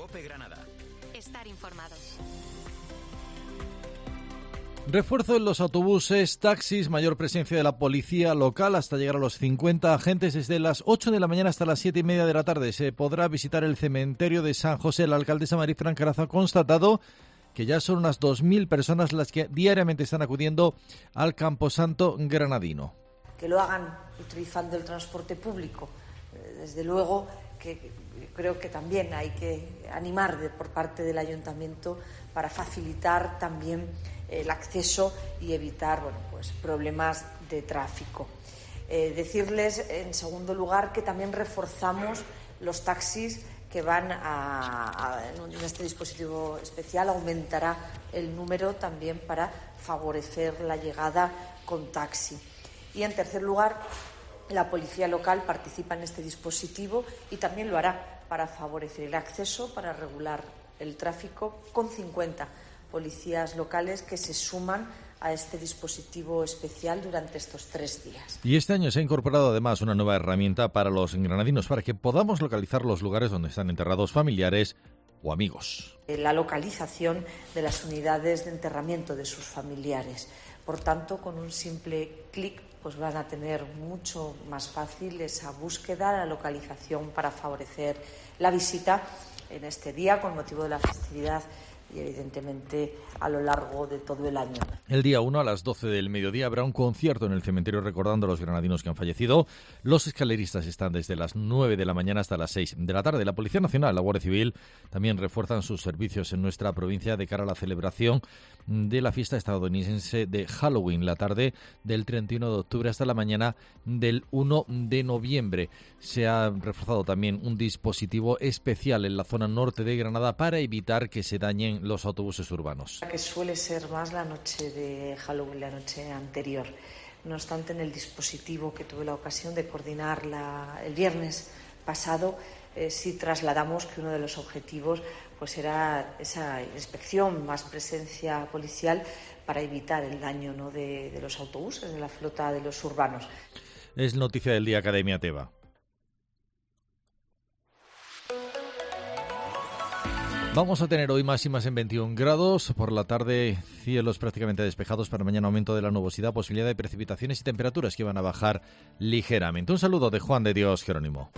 COPE Granada. Estar informados. Refuerzo en los autobuses, taxis, mayor presencia de la policía local hasta llegar a los 50 agentes desde las 8 de la mañana hasta las 7:30 de la tarde. Se podrá visitar el cementerio de San José. La alcaldesa Marifran Carazo ha constatado que ya son unas 2.000 personas las que diariamente están acudiendo al Camposanto granadino. Que lo hagan utilizando el transporte público. Desde luego que creo que también hay que animar por parte del ayuntamiento para facilitar también el acceso y evitar problemas de tráfico. Decirles, en segundo lugar, que también reforzamos los taxis que van en este dispositivo especial. Aumentará el número también para favorecer la llegada con taxi. Y, en tercer lugar, la policía local participa en este dispositivo y también lo hará para favorecer el acceso, para regular el tráfico, con 50 policías locales que se suman a este dispositivo especial durante estos 3 días. Y este año se ha incorporado además una nueva herramienta para los granadinos para que podamos localizar los lugares donde están enterrados familiares o amigos. La localización de las unidades de enterramiento de sus familiares. Por tanto, con un simple clic van a tener mucho más fácil esa búsqueda, la localización para favorecer la visita en este día con motivo de la festividad y evidentemente a lo largo de todo el año. El día 1 a las 12 del mediodía habrá un concierto en el cementerio recordando a los granadinos que han fallecido. Los escaleristas están desde las 9 de la mañana hasta las 6 de la tarde. La Policía Nacional, la Guardia Civil también refuerzan sus servicios en nuestra provincia de cara a la celebración de la fiesta estadounidense de Halloween, la tarde del 31 de octubre hasta la mañana del 1 de noviembre. Se ha reforzado también un dispositivo especial en la zona norte de Granada para evitar que se dañen los autobuses urbanos. Que suele ser más la noche de Halloween, la noche anterior. No obstante, en el dispositivo que tuve la ocasión de coordinar el viernes pasado, sí trasladamos que uno de los objetivos era esa inspección, más presencia policial para evitar el daño de los autobuses, de la flota de los urbanos. Es noticia del día, Academia Teba. Vamos a tener hoy máximas en 21 grados, por la tarde cielos prácticamente despejados, para mañana aumento de la nubosidad, posibilidad de precipitaciones y temperaturas que van a bajar ligeramente. Un saludo de Juan de Dios Jerónimo.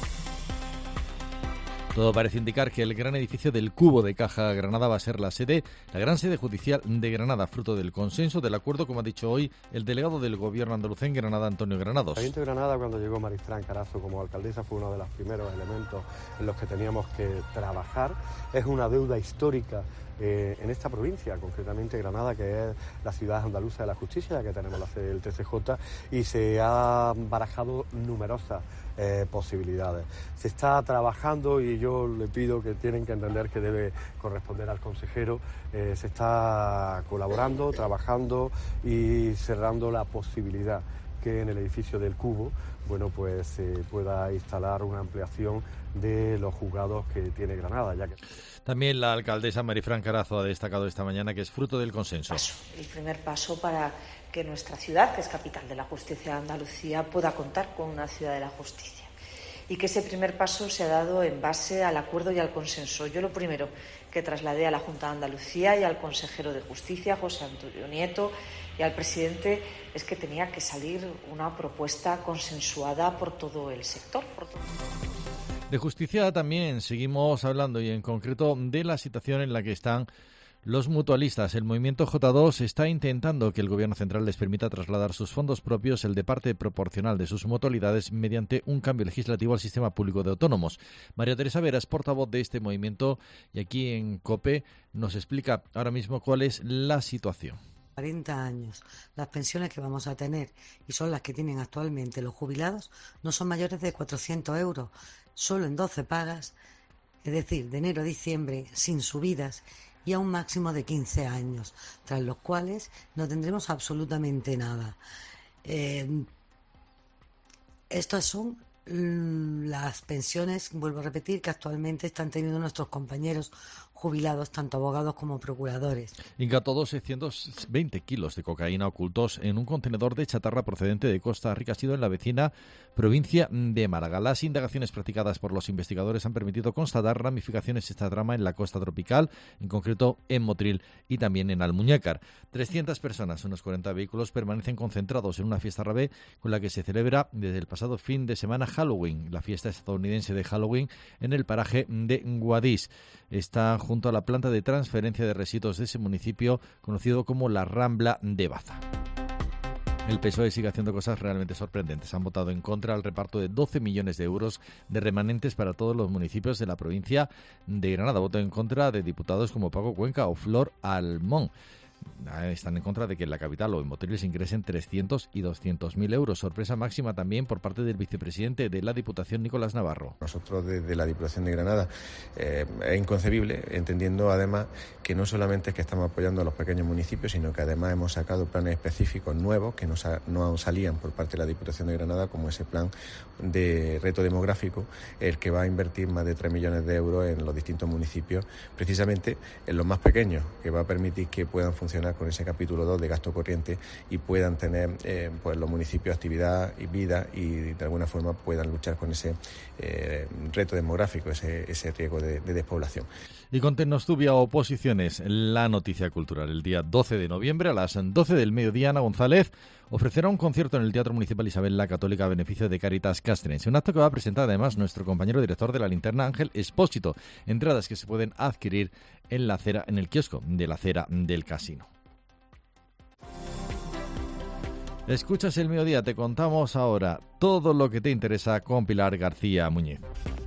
Todo parece indicar que el gran edificio del Cubo de Caja Granada va a ser la gran sede judicial de Granada, fruto del consenso, del acuerdo, como ha dicho hoy el delegado del Gobierno andaluz en Granada, Antonio Granados. El Ayuntamiento de Granada, cuando llegó Marifran Carazo como alcaldesa, fue uno de los primeros elementos en los que teníamos que trabajar. Es una deuda histórica en esta provincia, concretamente Granada, que es la ciudad andaluza de la justicia, ya que tenemos la sede del TCJ, y se han barajado numerosas posibilidades. Se está trabajando y yo le pido que tienen que entender que debe corresponder al consejero. Se está colaborando, trabajando y cerrando la posibilidad que en el edificio del Cubo se pueda instalar una ampliación de los juzgados que tiene Granada. También la alcaldesa Marifran Carazo ha destacado esta mañana que es fruto del consenso. El primer paso para que nuestra ciudad, que es capital de la justicia de Andalucía, pueda contar con una ciudad de la justicia. Y que ese primer paso se ha dado en base al acuerdo y al consenso. Yo lo primero que trasladé a la Junta de Andalucía y al consejero de Justicia, José Antonio Nieto, y al presidente, es que tenía que salir una propuesta consensuada por todo el sector. De justicia también seguimos hablando, y en concreto de la situación en la que están los mutualistas. El movimiento J2 está intentando que el Gobierno central les permita trasladar sus fondos propios, el de parte proporcional de sus mutualidades, mediante un cambio legislativo al sistema público de autónomos. María Teresa Vera es portavoz de este movimiento y aquí en COPE nos explica ahora mismo cuál es la situación. 40 años, las pensiones que vamos a tener, y son las que tienen actualmente los jubilados, no son mayores de 400 euros, solo en 12 pagas, es decir, de enero a diciembre, sin subidas, y a un máximo de 15 años, tras los cuales no tendremos absolutamente nada. Estas son las pensiones, vuelvo a repetir, que actualmente están teniendo nuestros compañeros jubilados, tanto abogados como procuradores. Incautó 620 kilos de cocaína ocultos en un contenedor de chatarra procedente de Costa Rica, ha sido en la vecina provincia de Málaga. Las indagaciones practicadas por los investigadores han permitido constatar ramificaciones de esta trama en la costa tropical, en concreto en Motril y también en Almuñécar. 300 personas, unos 40 vehículos, permanecen concentrados en una fiesta rave con la que se celebra desde el pasado fin de semana Halloween, la fiesta estadounidense de Halloween, en el paraje de Guadix. Está junto a la planta de transferencia de residuos de ese municipio, conocido como la Rambla de Baza. El PSOE sigue haciendo cosas realmente sorprendentes. Han votado en contra al reparto de 12 millones de euros de remanentes para todos los municipios de la provincia de Granada. Voto en contra de diputados como Paco Cuenca o Flor Almón. Están en contra de que en la capital o en Motril se ingresen 300 y 200.000 euros. Sorpresa máxima también por parte del vicepresidente de la Diputación, Nicolás Navarro. Nosotros desde la Diputación de Granada es inconcebible, entendiendo además que no solamente es que estamos apoyando a los pequeños municipios, sino que además hemos sacado planes específicos nuevos que no salían por parte de la Diputación de Granada, como ese plan de reto demográfico, el que va a invertir más de 3 millones de euros en los distintos municipios, precisamente en los más pequeños, que va a permitir que puedan funcionar con ese capítulo 2 de gasto corriente y puedan tener pues los municipios actividad y vida y de alguna forma puedan luchar con ese reto demográfico, ese riesgo de despoblación. Y con Tecnostubia Oposiciones, la noticia cultural. El día 12 de noviembre a las 12 del mediodía, Ana González ofrecerá un concierto en el Teatro Municipal Isabel la Católica a beneficio de Caritas Castrense. Un acto que va a presentar además nuestro compañero director de La Linterna, Ángel Espósito. Entradas que se pueden adquirir en la acera, en el kiosco de la acera del Casino. Escuchas El Mediodía, te contamos ahora todo lo que te interesa con Pilar García Muñiz.